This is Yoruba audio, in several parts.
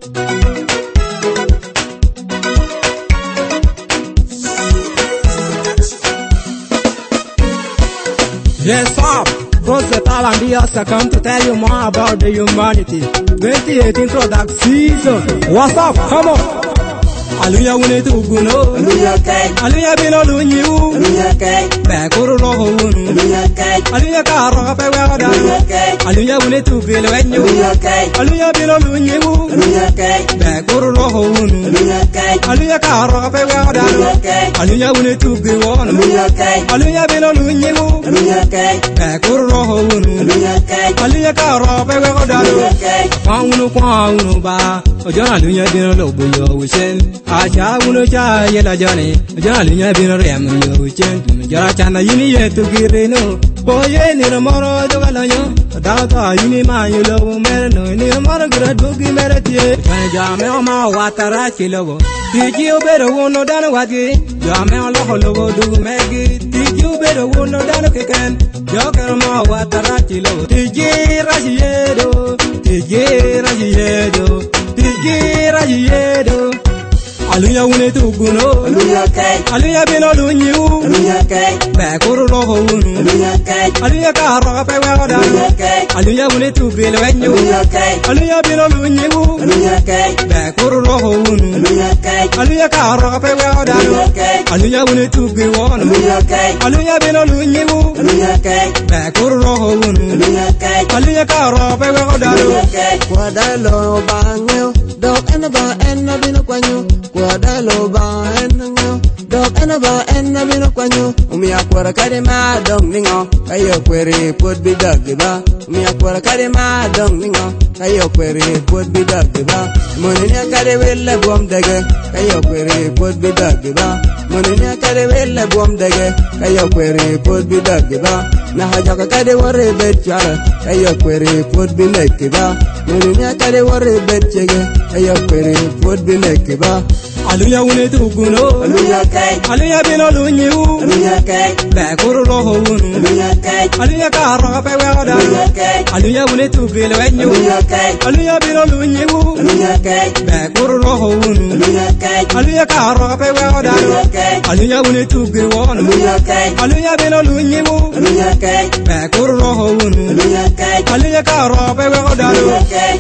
Yes, up. Prophet Alan Diaz come to tell you more about the humanity. 2018 product season. What's up? Come on. Aluya wune tu guno. Aluya kai. Aluya bilo lunyu. Aluya kai. Bekuru roho wunu. Aluya kai. Aluya karo kape wada. Aluya kai. Aluya wune tu bilo wenyu. Aluya kai. Aluya bilo lunyu. Aluya kai. Bekuru roho wunu. Aluya kai. Aluya karo kape wada. Aluya kai. Aluya wune tu bilo. Aluya kai. Aluya bilo lunyu. Aluya kai. Bekuru roho wunu. Aluya kai. Aluya karo kape wada. Aluya kai. Kwa unu ba. Ojana aluya bilo lobo yo wisen. Acha uno cha yela jani jana linya bino rem yo chen jara chana yini ye tu gireno boye ni moro do galanyo da ta yini ma yelo mer no ni moro gra do gi mer tie ja me ma watara chilogo tiji obero wono dano wagi ja me lo logo du megi tiji obero wono dano keken jo kero ma watara chilogo tiji rajiyedo tiji rajiyedo tiji rajiyedo Aluya wune tu guno. Aluya kai. Aluya bilo lunyu. Aluya kai. Bekuru roho wunu. Aluya kai. Aluya karo kape wada. Aluya kai. Aluya wune tu bilo wenyu. Aluya kai. Aluya bilo lunyu. Aluya kai. Bekuru roho wunu. Aluya kai. Aluya karo kape wada. Aluya kai. Aluya wune tu bilo. Aluya kai. Aluya bilo lunyu. Aluya kai. Bekuru roho wunu. Aluya kai. Aluya karo kape wada. Aluya kai. Kwadalo banyo, dok enaba enabino kwanyo. Kwadalo banyo, dok enabino kwanyo. Umi akwara kade ma dong ningo, kayo kwere put bidagiba. Umi akwara kade ma dong ningo, kayo kwere put bidagiba. Monini kade wele buam dege, kayo kwere put bidagiba. Monini kade wele buam dege, kayo kwere put bidagiba. Na hajaka kade wore betchara, kayo kwere put binekiba. Monini kade wore betchege, kayo kwere put binekiba. Aluya wune tu guno. Aluya kai. Aluya bilo lunyu. Aluya kai. Bekuru roho wunu. Aluya kai. Aluya karo kape wada. Aluya kai. Aluya wune tu bilo wenyu. Aluya kai. Aluya bilo lunyu. Aluya kai. Bekuru roho wunu. Aluya kai. Aluya karo kape wada. Aluya kai. Aluya wune tu bilo. Aluya kai. Aluya bilo lunyu. Aluya kai. Bekuru roho wunu. Aluya kai. Aluya karo kape wada. Aluya kai.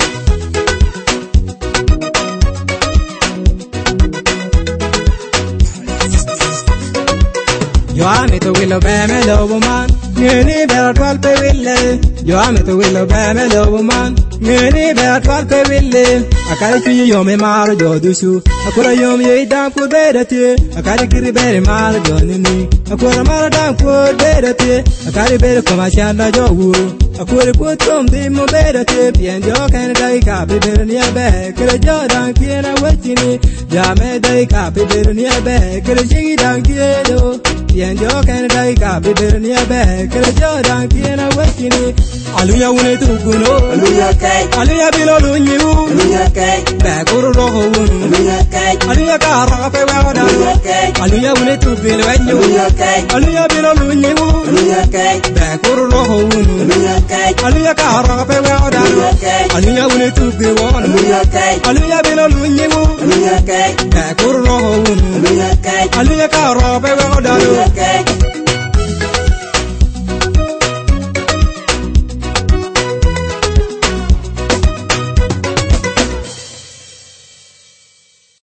Yo ame to willow bame lobo man, ngeni bera 12 pe wille. Yo ame to willow bame lobo man, ngeni bera 12 pe wille. Akari chuyi yo me maro jo dusu, akura yo me dan ku bera tie. Akari kiri bere maro jo nini, akura maro dan ku bera tie. Akari bere koma chanda jo wu, akura putum di mo bera tie. Bien jo kan dai ka be bere ni abe, kere jo dan kiena wachini. Ja me dai ka be bere ni abe, kere chigi dan kiedo. Bien yo can dai ka bibir ni abe kere jodan kiena wachini aluya wune tu guno Aluya kai. aluya bilo lunyu Aluya kai. bekuru roho wunu Aluya kai. aluya karo kape wada Aluya kai. aluya wune tu bilo wenyu Aluya kai. aluya bilo lunyu Aluya kai. bekuru roho wunu Aluya kai. aluya karo kape wada Aluya kai. aluya wune tu bilo Aluya kai. aluya bilo lunyu Aluya kai. bekuru roho wunu Aluya kai. aluya karo kape wada Aluya kai.